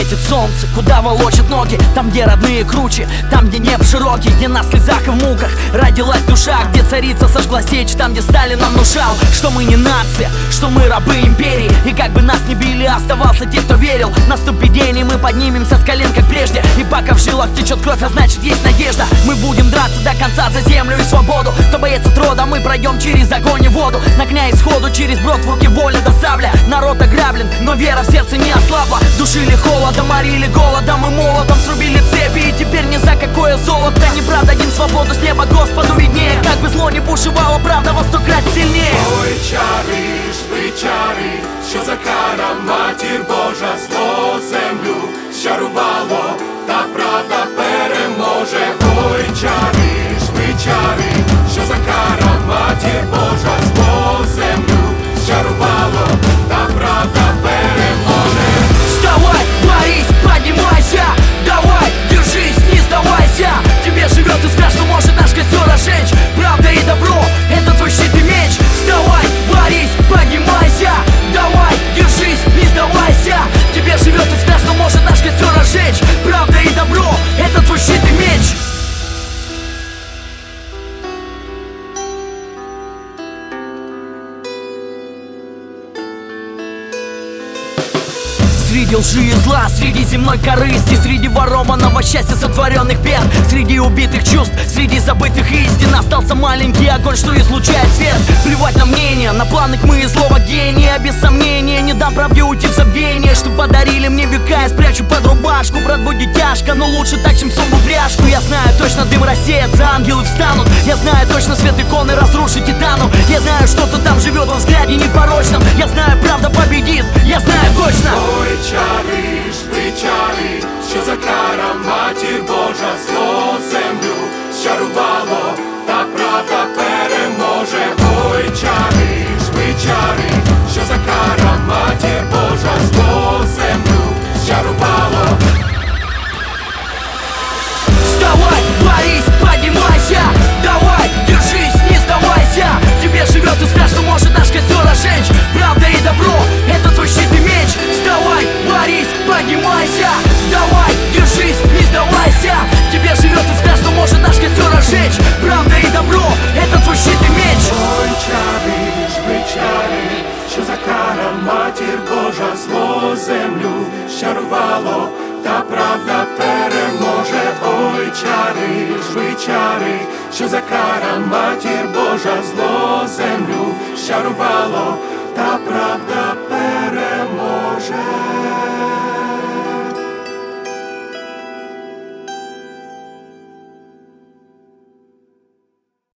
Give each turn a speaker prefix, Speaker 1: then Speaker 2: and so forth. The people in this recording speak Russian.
Speaker 1: светит солнце, куда волочат ноги. Там, где родные круче, там, где небо широкий, где на слезах и в муках родилась душа, где царица сожгла сечь, там, где Сталин нам внушал, что мы не нация, что мы рабы империи. И как бы нас не били, оставался те, кто верил. Наступит день, и мы поднимемся с колен, как прежде. И пока в жилах течет кровь, а значит есть надежда. Мы будем драться до конца за землю и свободу. Кто боится трода, мы пройдем через огонь и воду. На огня исходу, через брод в руки воля до сабля. Народ ограблен, но вера в сердце не ослабла. Душили холодом, морили голодом и молотом, срубили цепи, и теперь ни за какое золото. Неправда, дадим свободу с неба Господу виднее. Как бы зло не бушевало, правда во 100 крат сильнее.
Speaker 2: Ой, чари, швейчари, що за кара, матір Божа, зло землю щарувало, та правда переможе. Ой, чари, швейчари, що за кара, матір Божа, зло землю щарувало, та правда переможе.
Speaker 1: Вставай, борись, поднимайся, давай, держись, не сдавайся. Тебе живет искра, что может наш костер разжечь. Правда и добро, это твой щит и меч. Вставай, борись, поднимайся, давай, держись, не сдавайся. Тебе живет искра, что может наш костер разжечь. Правда и добро, это твой щит и меч. Среди лжи и зла, среди земной корысти, среди ворованного счастья, сотворенных бед, среди убитых чувств, среди забытых истин остался маленький огонь, что излучает свет. Плевать на мнение, на планы тьмы и злого гения. Без сомнения не дам правде уйти в забвение. Что подарили мне века, я спрячу под рубашку. Брат, будет тяжко, но лучше так, чем сон в упряжку. Я знаю точно, дым рассеется, ангелы встанут. Я знаю точно, свет иконы разрушит титану. Я знаю, что-то там живет во взгляде непорочном. Я знаю, правда победит, я знаю точно.
Speaker 2: Ой, чари, швейчари, що за кара, матір Божа, зло землю щарувало, та правда переможе. Ой, чари, швейчари, що за кара, матір Божа, зло землю щарувало.
Speaker 1: Вставай, борись, поднимайся, давай, держись, не сдавайся. Тебе живет искра, что может наш костер разжечь. Правда и добро, это твой щит и меч. Вставай, борись, поднимайся, давай, держись, не сдавайся. Тебе живет искра, что может наш костер разжечь. Правда и добро, это твой щит и меч.
Speaker 2: Ой, чари, швейчари, що за кара, матір Божа, зло землю щарувало, та правда переможе. Ой, чари, швейчари, що за кара, матір Божа, зло землю щарувало, та правда